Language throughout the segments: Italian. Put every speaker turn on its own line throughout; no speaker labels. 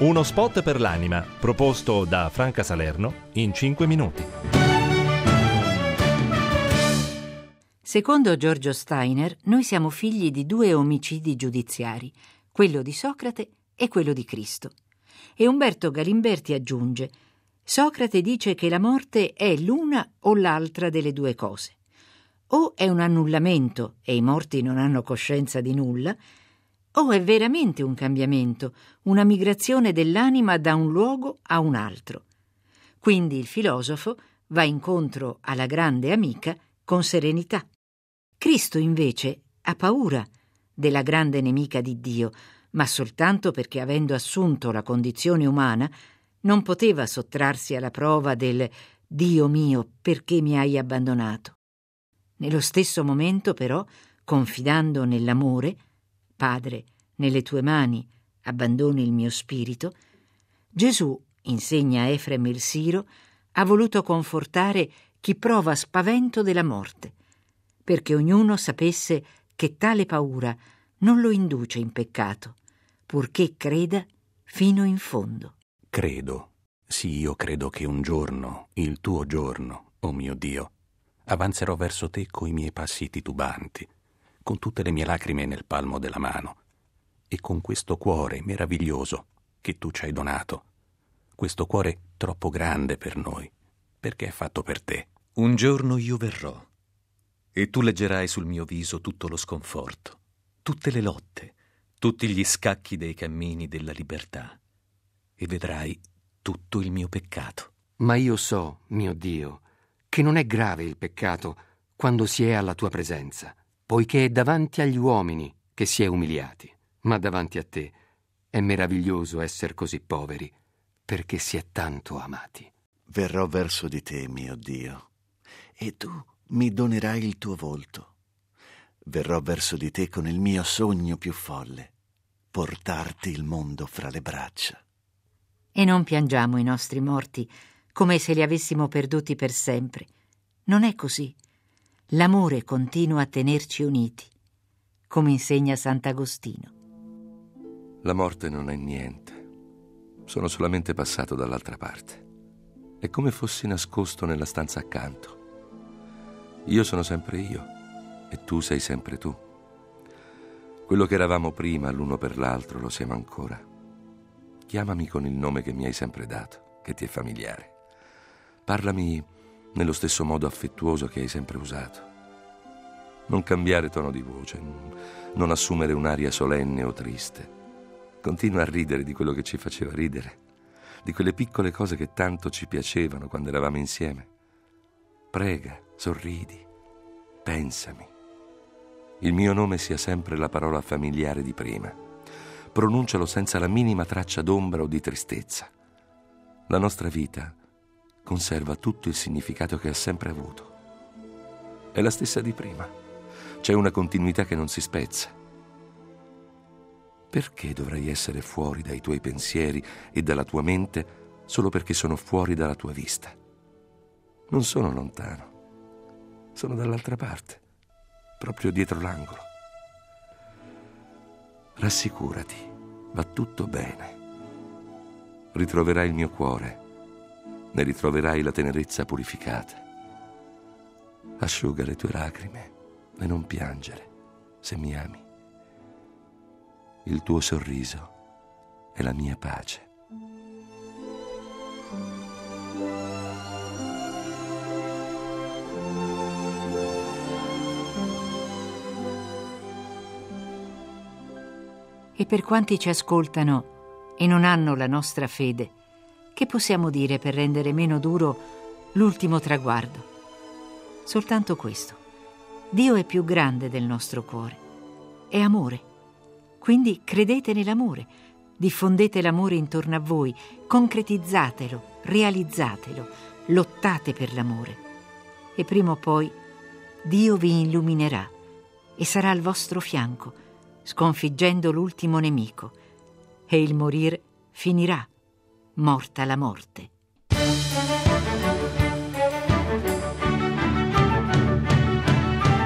Uno spot per l'anima, proposto da Franca Salerno in 5 minuti.
Secondo Giorgio Steiner, noi siamo figli di 2 omicidi giudiziari, quello di Socrate e quello di Cristo. E Umberto Galimberti aggiunge: Socrate dice che la morte è l'una o l'altra delle 2 cose. O è un annullamento e i morti non hanno coscienza di nulla, o è veramente un cambiamento, una migrazione dell'anima da un luogo a un altro. Quindi il filosofo va incontro alla grande amica con serenità. Cristo invece ha paura della grande nemica di Dio, ma soltanto perché, avendo assunto la condizione umana, non poteva sottrarsi alla prova del «Dio mio, perché mi hai abbandonato?». Nello stesso momento, però, confidando nell'amore, «Padre, nelle tue mani abbandono il mio spirito», Gesù, insegna Efrem il Siro, ha voluto confortare chi prova spavento della morte, perché ognuno sapesse che tale paura non lo induce in peccato, purché creda fino in fondo.
Credo, sì, io credo che un giorno, il tuo giorno, o mio Dio, avanzerò verso te coi miei passi titubanti, con tutte le mie lacrime nel palmo della mano, e con questo cuore meraviglioso che tu ci hai donato, questo cuore troppo grande per noi, perché è fatto per te.
Un giorno io verrò, e tu leggerai sul mio viso tutto lo sconforto, tutte le lotte, tutti gli scacchi dei cammini della libertà, e vedrai tutto il mio peccato.
Ma io so, mio Dio, che non è grave il peccato quando si è alla tua presenza, poiché è davanti agli uomini che si è umiliati, ma davanti a te è meraviglioso essere così poveri, perché si è tanto amati.
Verrò verso di te, mio Dio, e tu mi donerai il tuo volto. Verrò verso di te con il mio sogno più folle, portarti il mondo fra le braccia.
E non piangiamo i nostri morti come se li avessimo perduti per sempre. Non è così. L'amore continua a tenerci uniti, come insegna Sant'Agostino.
La morte non è niente. Sono solamente passato dall'altra parte. È come fossi nascosto nella stanza accanto. Io sono sempre io e tu sei sempre tu. Quello che eravamo prima l'uno per l'altro lo siamo ancora. Chiamami con il nome che mi hai sempre dato, che ti è familiare. Parlami nello stesso modo affettuoso che hai sempre usato. Non cambiare tono di voce, non assumere un'aria solenne o triste. Continua a ridere di quello che ci faceva ridere, di quelle piccole cose che tanto ci piacevano quando eravamo insieme. Prega, sorridi, pensami. Il mio nome sia sempre la parola familiare di prima. Pronuncialo senza la minima traccia d'ombra o di tristezza. La nostra vita conserva tutto il significato che ha sempre avuto. È la stessa di prima. C'è una continuità che non si spezza. Perché dovrei essere fuori dai tuoi pensieri e dalla tua mente solo perché sono fuori dalla tua vista? Non sono lontano. Sono dall'altra parte, proprio dietro l'angolo. Rassicurati, va tutto bene. Ritroverai il mio cuore, ne ritroverai la tenerezza purificata. Asciuga le tue lacrime e non piangere, se mi ami. Il tuo sorriso è la mia pace.
E per quanti ci ascoltano e non hanno la nostra fede, che possiamo dire per rendere meno duro l'ultimo traguardo? Soltanto questo: Dio è più grande del nostro cuore, è amore. Quindi credete nell'amore, diffondete l'amore intorno a voi, concretizzatelo, realizzatelo, lottate per l'amore. E prima o poi Dio vi illuminerà e sarà al vostro fianco, sconfiggendo l'ultimo nemico, e il morir finirà, morta la morte.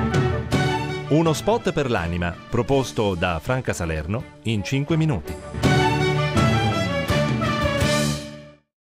Uno spot per l'anima, proposto da Franca Salerno in 5 minuti.